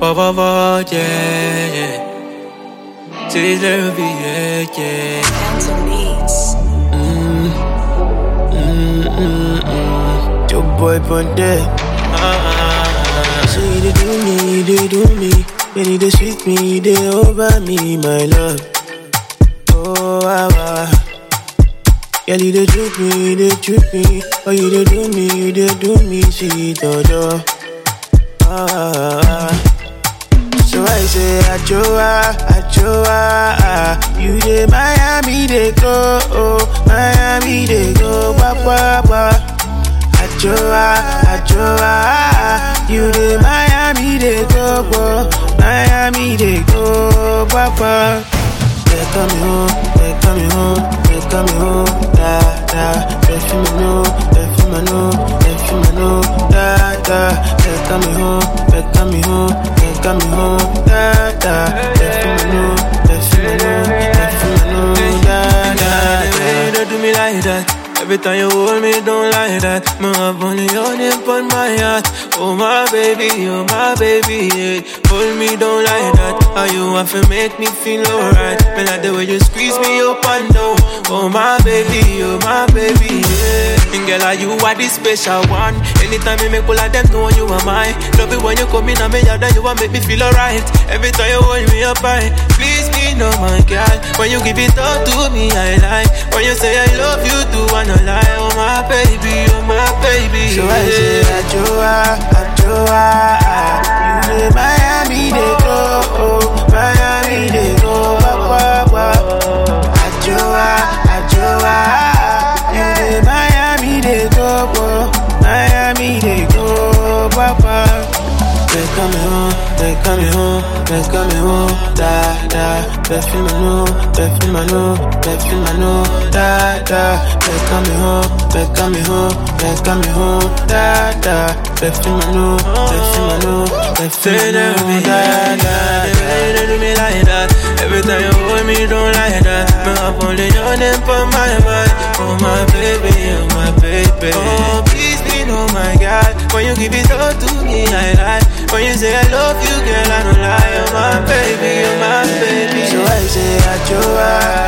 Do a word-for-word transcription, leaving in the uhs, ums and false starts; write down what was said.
Por favor, yeah, yeah. C'est la vie, yeah, yeah. Phantom Beats. Mm, mm, mm, mm. Your boy Ponte. Ah, so you dey do me, you dey do me. When you dey sweet me, you dey over me, my love. Oh, ah, ah. Girl, you dey trick me, you dey trick me. Oh, you dey do me, you dey do me, sweet dodo. Ah, ah, ah. So I say, Achoa, Achoa, ah. You dey Miami, dey go, oh, Miami, dey go, ba, ba, ba. Achoa, Achoa, ah. You dey Miami, dey go, oh, Miami, dey go, ba, ba. They come home, they come home, they come home, da, da. They feel me no, they feel me no, they feel me no, da, da. They come home, they come home, they come home, da, da. They feel me no, they feel me no, they feel me no, da, da. They don't do me like that. Every time you hold me, don't like that. My have only your name on my heart. Oh my baby, oh my baby, yeah. Hold me, don't like that. How you want to make me feel alright? Me like the way you squeeze me up and down. Oh my baby, oh my baby, yeah. And girl, are you are the special one? Anytime you make all of them know you are mine. Love it when you come in and me yard and you want make me feel alright. Every time you hold me up high, please me know my girl. When you give it all to me, I like. When you say I love you too, I no lie. Oh my baby, oh my baby. So I say Achoa, Achoa, ah. You dey Miami, dey go, oh, Miami, dey go, ba ba ba. Achoa, Achoa, ah. You dey Miami, dey go, oh, Miami, dey go, ba ba. They coming home, they coming home, they coming home, da da. They feel me no, they feel me no, they feel me no, da da. They coming home, they coming home, they coming home, da da. They feel me no, they feel me no, they feel me no, da da. They don't do me like that. Every time you hold me, don't like that. Me have only your name for my mind. Oh my baby, oh my baby. Oh please be no my God. When you give it all to me, I lie. When you say I love you, girl, I don't lie. Oh my baby, oh my baby. So I say Achoa,